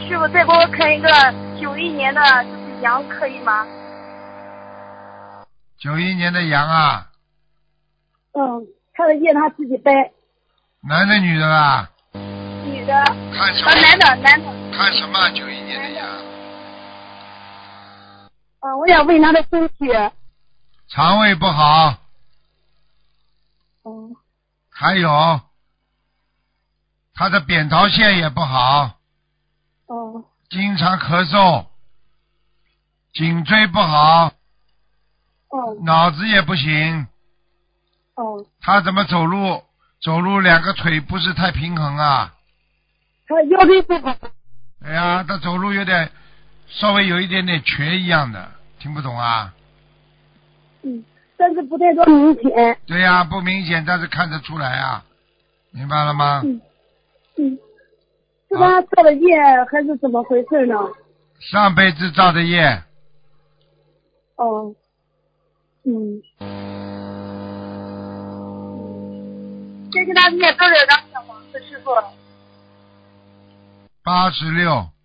师傅再给我看一个91年的，就是羊，可以吗 ？91年的羊啊， 他的业他自己背。 男的女的啦？ 女的。 看什么？ 男的。 看什么？91年的羊？ 我想问他的身体。 肠胃不好。还有他的扁桃腺也不好。经常咳嗽，颈椎不好。脑子也不行。他怎么走路？走路两个腿不是太平衡啊。 他腰椎不好。 哎呀，他走路有点稍微有一点点瘸一样的，听不懂啊？ 但是不太多明显。 对呀，不明显，但是看得出来啊，明白了吗？ 是他造的业还是怎么回事呢？ 上辈子造的业。 再给他念多少张小房子，师傅？ 86。